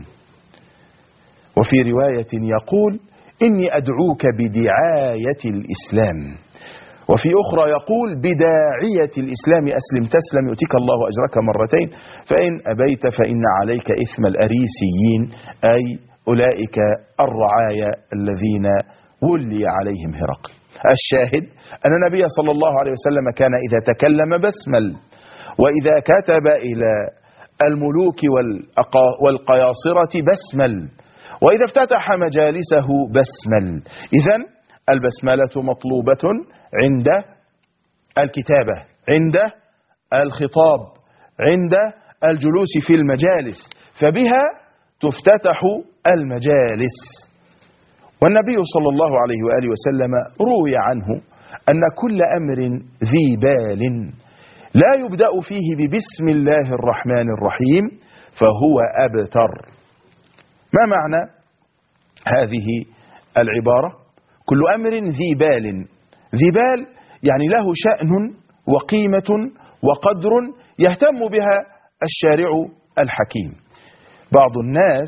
وفي رواية يقول: إني أدعوك بدعاية الإسلام، وفي أخرى يقول: بداعية الإسلام أسلم تسلم يؤتك الله أجرك مرتين، فإن أبيت فإن عليك إثم الأريسيين، أي أولئك الرعايا الذين ولي عليهم هرقل. الشاهد أن النبي صلى الله عليه وسلم كان إذا تكلم بسمل، وإذا كتب إلى الملوك والقياصرة بسمل، وإذا افتتح مجالسه بسمل. إذن البسملة مطلوبة عند الكتابة، عند الخطاب، عند الجلوس في المجالس، فبها تفتتح المجالس. والنبي صلى الله عليه وآله وسلم روي عنه أن كل أمر ذي بال لا يبدأ فيه ببسم الله الرحمن الرحيم فهو أبتر. ما معنى هذه العبارة؟ كل أمر ذي بال، ذي بال يعني له شأن وقيمة وقدر يهتم بها الشارع الحكيم. بعض الناس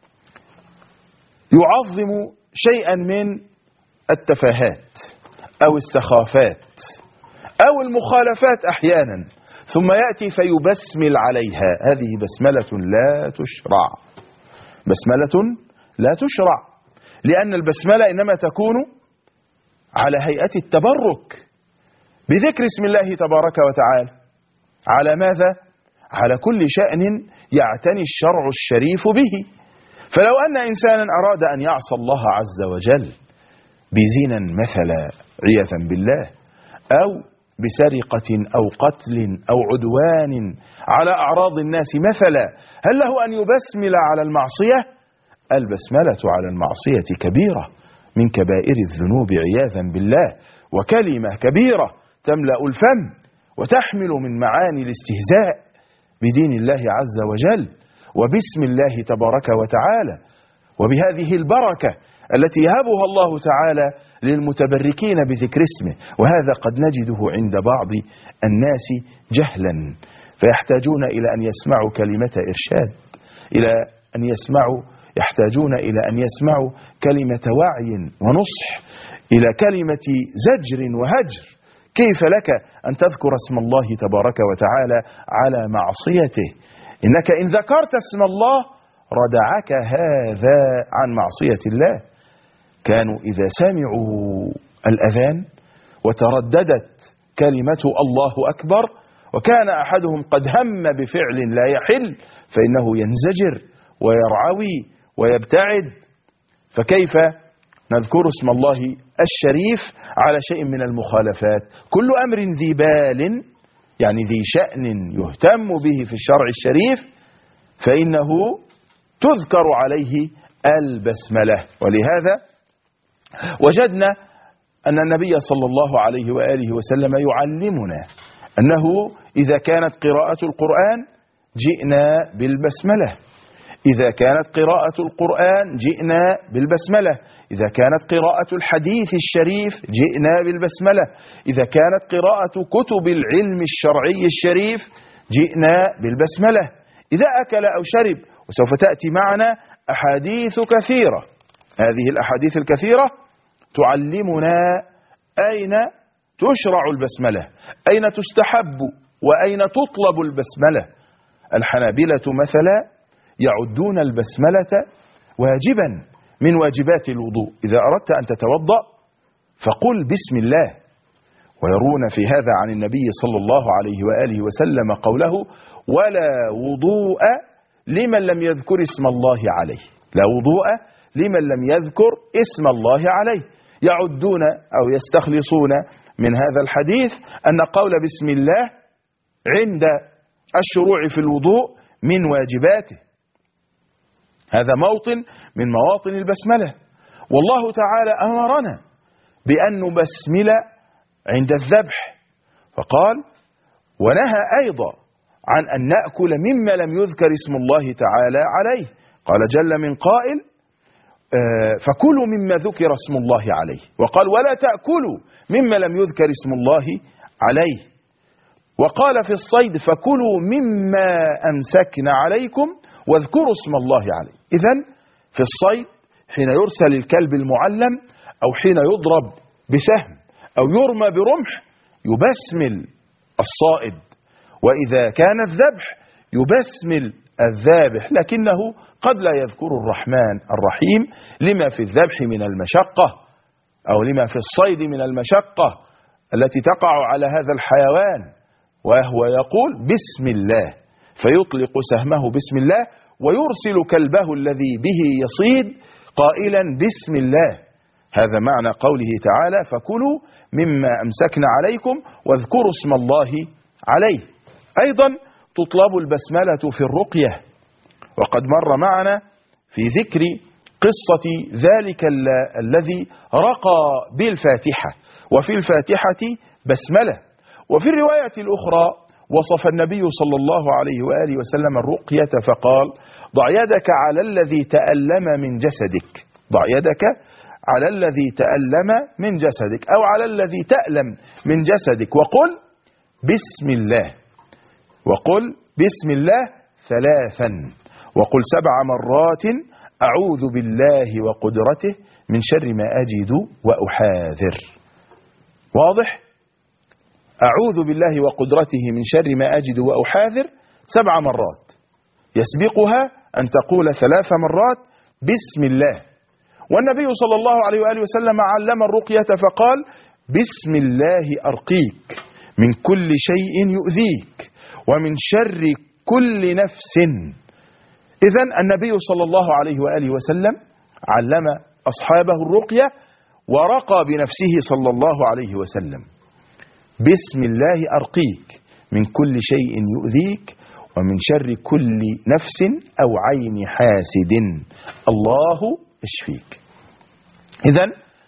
يعظم شيئا من التفاهات أو السخافات أو المخالفات أحيانا، ثم يأتي فيبسمل عليها. هذه بسملة لا تشرع، بسملة لا تشرع، لأن البسملة إنما تكون على هيئة التبرك بذكر اسم الله تبارك وتعالى. على ماذا؟ على كل شأن يعتني الشرع الشريف به. فلو أن إنسانا أراد أن يعصى الله عز وجل بزنا مثلا عياذا بالله، أو بسرقة أو قتل أو عدوان على أعراض الناس مثلا، هل له أن يبسمل على المعصية؟ البسملة على المعصية كبيرة من كبائر الذنوب عياذا بالله، وكلمة كبيرة تملأ الفم وتحمل من معاني الاستهزاء بدين الله عز وجل وباسم الله تبارك وتعالى، وبهذه البركة التي يهبها الله تعالى للمتبركين بذكر اسمه. وهذا قد نجده عند بعض الناس جهلا، فيحتاجون إلى أن يسمعوا كلمة إرشاد، يحتاجون إلى أن يسمعوا كلمة وعي ونصح، إلى كلمة زجر وهجر. كيف لك أن تذكر اسم الله تبارك وتعالى على معصيته؟ إنك إن ذكرت اسم الله ردعك هذا عن معصية الله. كانوا إذا سمعوا الأذان وترددت كلمة الله أكبر وكان أحدهم قد هم بفعل لا يحل فإنه ينزجر ويرعوي ويبتعد. فكيف نذكر اسم الله الشريف على شيء من المخالفات؟ كل أمر ذي بال يعني ذي شأن يهتم به في الشرع الشريف فإنه تذكر عليه البسملة. ولهذا وجدنا أن النبي صلى الله عليه وآله وسلم يعلمنا أنه إذا كانت قراءة القرآن جئنا بالبسملة، إذا كانت قراءة القرآن جئنا بالبسملة، إذا كانت قراءة الحديث الشريف جئنا بالبسملة، إذا كانت قراءة كتب العلم الشرعي الشريف جئنا بالبسملة، إذا أكل أو شرب. وسوف تأتي معنا أحاديث كثيرة، هذه الأحاديث الكثيرة تعلمنا أين تشرع البسملة، أين تستحب وأين تطلب البسملة. الحنابلة مثلا يعدون البسملة واجبا من واجبات الوضوء، إذا أردت أن تتوضأ فقل بسم الله، ويرون في هذا عن النبي صلى الله عليه وآله وسلم قوله ولا وضوء لمن لم يذكر اسم الله عليه، لا وضوء لمن لم يذكر اسم الله عليه. يعدون أو يستخلصون من هذا الحديث أن قول بسم الله عند الشروع في الوضوء من واجباته، هذا موطن من مواطن البسملة. والله تعالى أمرنا بأن نبسمل عند الذبح، فقال ونهى أيضا عن أن نأكل مما لم يذكر اسم الله تعالى عليه، قال جل من قائل فكلوا مما ذكر اسم الله عليه، وقال ولا تأكلوا مما لم يذكر اسم الله عليه، وقال في الصيد فكلوا مما أمسكنا عليكم واذكروا اسم الله عليه. إذن في الصيد حين يرسل الكلب المعلم أو حين يضرب بسهم أو يرمى برمح يبسمل الصائد، وإذا كان الذبح يبسمل الذابح، لكنه قد لا يذكر الرحمن الرحيم لما في الذبح من المشقة أو لما في الصيد من المشقة التي تقع على هذا الحيوان، وهو يقول بسم الله فيطلق سهمه بسم الله ويرسل كلبه الذي به يصيد قائلا بسم الله. هذا معنى قوله تعالى فكلوا مما أمسكنا عليكم واذكروا اسم الله عليه. أيضا تطلب البسملة في الرقية، وقد مر معنا في ذكر قصة ذلك الذي رقى بالفاتحة، وفي الفاتحة بسملة. وفي الرواية الأخرى وصف النبي صلى الله عليه وآله وسلم الرقية فقال ضع يدك على الذي تألم من جسدك، ضع يدك على الذي تألم من جسدك أو على الذي تألم من جسدك وقل بسم الله، وقل بسم الله 3، وقل 7 مرات أعوذ بالله وقدرته من شر ما أجد وأحاذر. واضح؟ أعوذ بالله وقدرته من شر ما أجد وأحاذر 7 مرات، يسبقها أن تقول 3 مرات بسم الله. والنبي صلى الله عليه وآله وسلم علم الرقية فقال بسم الله أرقيك من كل شيء يؤذيك ومن شر كل نفس. إذن النبي صلى الله عليه وآله وسلم علم أصحابه الرقية ورقى بنفسه صلى الله عليه وسلم بسم الله أرقيك من كل شيء يؤذيك ومن شر كل نفس أو عين حاسد الله اشفيك. إذن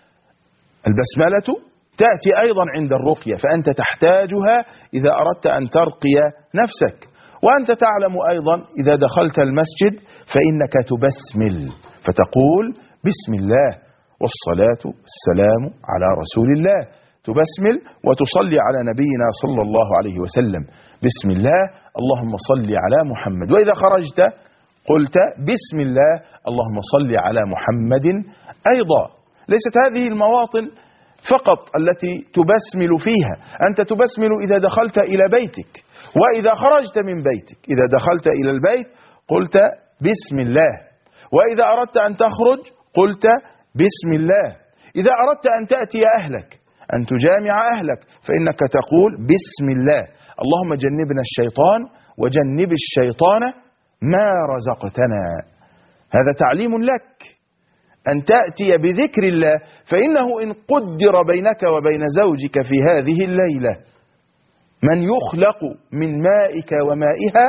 البسملة تأتي أيضا عند الرقية، فأنت تحتاجها إذا أردت أن ترقي نفسك. وأنت تعلم أيضا إذا دخلت المسجد فإنك تبسمل فتقول بسم الله والصلاة والسلام على رسول الله، تبسمل وتصلي على نبينا صلى الله عليه وسلم بسم الله اللهم صل على محمد. وإذا خرجت قلت بسم الله اللهم صل على محمد. أيضا ليست هذه المواطن فقط التي تبسمل فيها، أنت تبسمل إذا دخلت إلى بيتك وإذا خرجت من بيتك. إذا دخلت إلى البيت قلت بسم الله، وإذا أردت أن تخرج قلت بسم الله. إذا أردت أن تأتي أهلك أن تجامع أهلك فإنك تقول بسم الله اللهم جنبنا الشيطان وجنب الشيطان ما رزقتنا. هذا تعليم لك أن تأتي بذكر الله، فإنه إن قدر بينك وبين زوجك في هذه الليلة من يخلق من مائك ومائها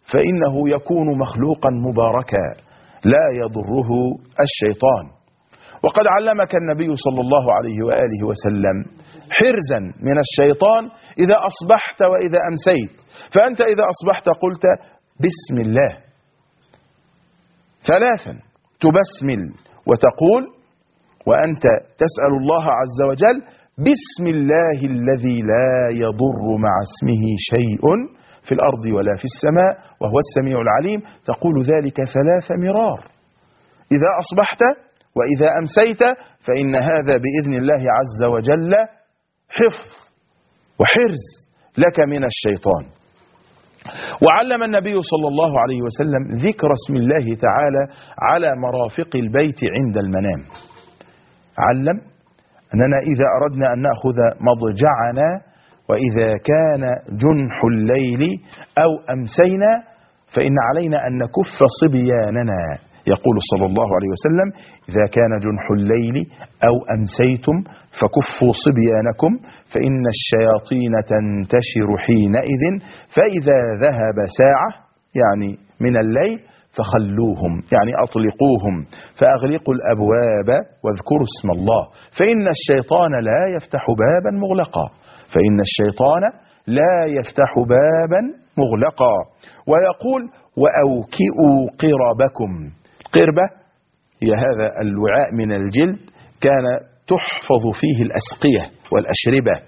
فإنه يكون مخلوقا مباركا لا يضره الشيطان. وقد علمك النبي صلى الله عليه وآله وسلم حرزا من الشيطان إذا أصبحت وإذا أمسيت. فأنت إذا أصبحت قلت بسم الله 3 تبسمل وتقول وأنت تسأل الله عز وجل بسم الله الذي لا يضر مع اسمه شيء في الأرض ولا في السماء وهو السميع العليم. تقول ذلك 3 مرار إذا أصبحت وإذا أمسيت، فإن هذا بإذن الله عز وجل حفظ وحرز لك من الشيطان. وعلم النبي صلى الله عليه وسلم ذكر اسم الله تعالى على مرافق البيت عند المنام. علم أننا إذا أردنا أن نأخذ مضجعنا وإذا كان جنح الليل أو أمسينا فإن علينا أن نكف صبياننا. يقول صلى الله عليه وسلم إذا كان جنح الليل أو أمسيتم فكفوا صبيانكم فإن الشياطين تنتشر حينئذ فإذا ذهب ساعة يعني من الليل فخلوهم يعني أطلقوهم فأغلقوا الأبواب واذكروا اسم الله فإن الشيطان لا يفتح بابا مغلقا فإن الشيطان لا يفتح بابا مغلقا. ويقول وأوكئوا قربكم. القربة هي هذا الوعاء من الجلد كان تحفظ فيه الأسقية والأشربة.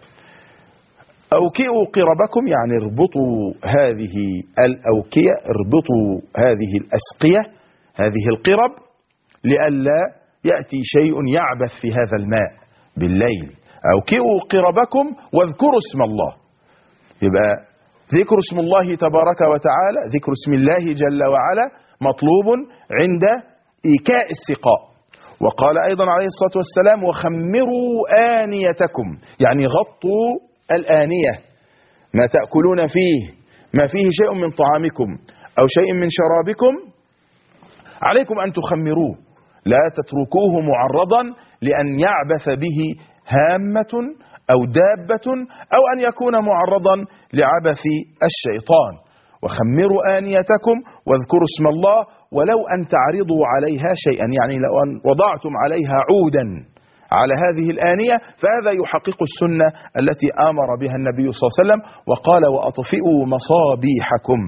أوكئوا قربكم يعني اربطوا هذه الأوكية، اربطوا هذه الأسقية هذه القرب لئلا يأتي شيء يعبث في هذا الماء بالليل. أوكئوا قربكم واذكروا اسم الله. يبقى ذكر اسم الله تبارك وتعالى، ذكر اسم الله جل وعلا مطلوب عند إيكاء السقاء. وقال أيضا عليه الصلاة والسلام وخمروا آنيتكم يعني غطوا الآنية ما تأكلون فيه ما فيه شيء من طعامكم أو شيء من شرابكم عليكم أن تخمروه لا تتركوه معرضا لأن يعبث به هامة أو دابة أو أن يكون معرضا لعبث الشيطان. وخمروا آنيتكم واذكروا اسم الله ولو أن تعرضوا عليها شيئا يعني لو أن وضعتم عليها عودا على هذه الآنية فهذا يحقق السنة التي آمر بها النبي صلى الله عليه وسلم وقال وأطفئوا مصابيحكم.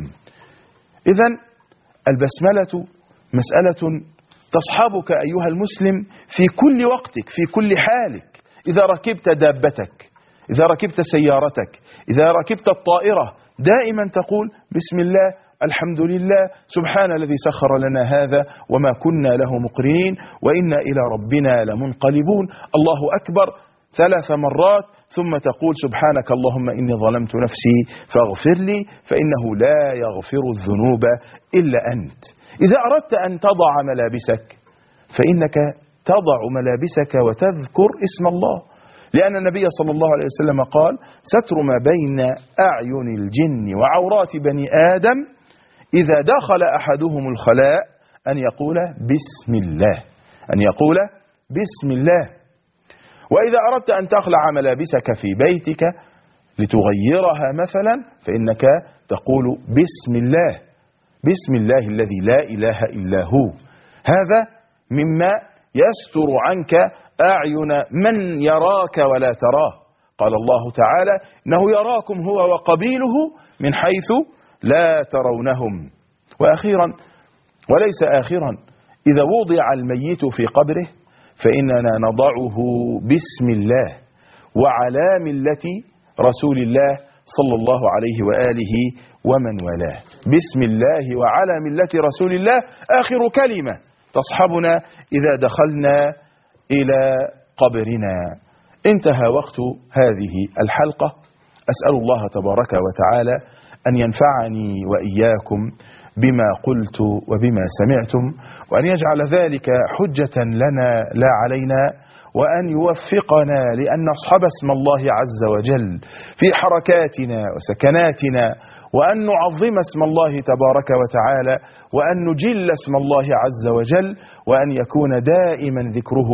إذن البسملة مسألة تصحبك أيها المسلم في كل وقتك في كل حالك. إذا ركبت دابتك إذا ركبت سيارتك إذا ركبت الطائرة دائما تقول بسم الله الحمد لله سبحان الذي سخر لنا هذا وما كنا له مقرنين وإنا إلى ربنا لمنقلبون الله أكبر 3 مرات ثم تقول سبحانك اللهم إني ظلمت نفسي فاغفر لي فإنه لا يغفر الذنوب إلا أنت. إذا أردت أن تضع ملابسك فإنك تضع ملابسك وتذكر اسم الله لأن النبي صلى الله عليه وسلم قال ستر ما بين أعين الجن وعورات بني آدم إذا دخل أحدهم الخلاء أن يقول بسم الله أن يقول بسم الله. وإذا أردت أن تخلع ملابسك في بيتك لتغيرها مثلا فإنك تقول بسم الله بسم الله الذي لا إله إلا هو. هذا مما يستر عنك أعين من يراك ولا تراه. قال الله تعالى إنه يراكم هو وقبيله من حيث لا ترونهم. وأخيرا وليس آخرا إذا وضع الميت في قبره فإننا نضعه بسم الله وعلى ملة رسول الله صلى الله عليه وآله ومن والاه. بسم الله وعلى ملة رسول الله آخر كلمة تصحبنا إذا دخلنا إلى قبرنا. انتهى وقت هذه الحلقة. أسأل الله تبارك وتعالى أن ينفعني وإياكم بما قلت وبما سمعتم وأن يجعل ذلك حجة لنا لا علينا وأن يوفقنا لأن نصحب اسم الله عز وجل في حركاتنا وسكناتنا وأن نعظم اسم الله تبارك وتعالى وأن نجل اسم الله عز وجل وأن يكون دائما ذكره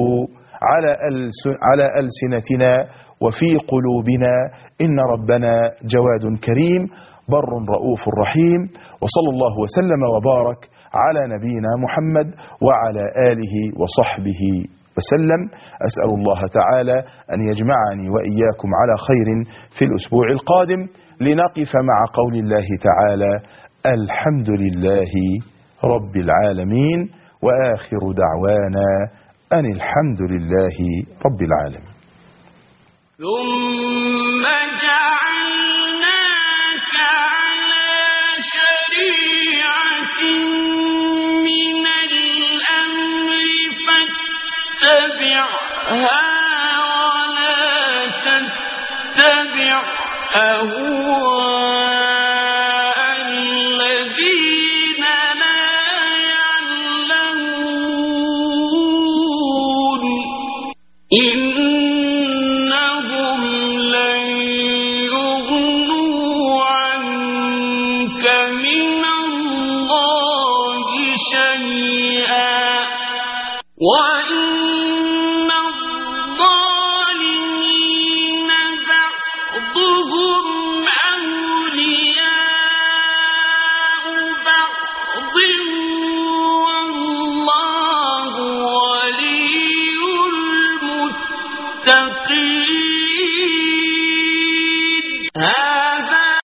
على ألسنتنا وفي قلوبنا. إن ربنا جواد كريم بر رؤوف رحيم وصلى الله وسلم وبارك على نبينا محمد وعلى آله وصحبه وسلم. أسأل الله تعالى أن يجمعني وإياكم على خير في الأسبوع القادم، لنقف مع قول الله تعالى: الحمد لله رب العالمين، وآخر دعوانا أن الحمد لله رب العالمين. ثم جعلناك على شريعة من الأمر فاتبعها ولا تتبع أهواء الذين لا يعلمون. إنهم لن يغنوا عنك من الله شيئا وإن الظالمين بعضهم أولياء بعض والله ولي المتقين.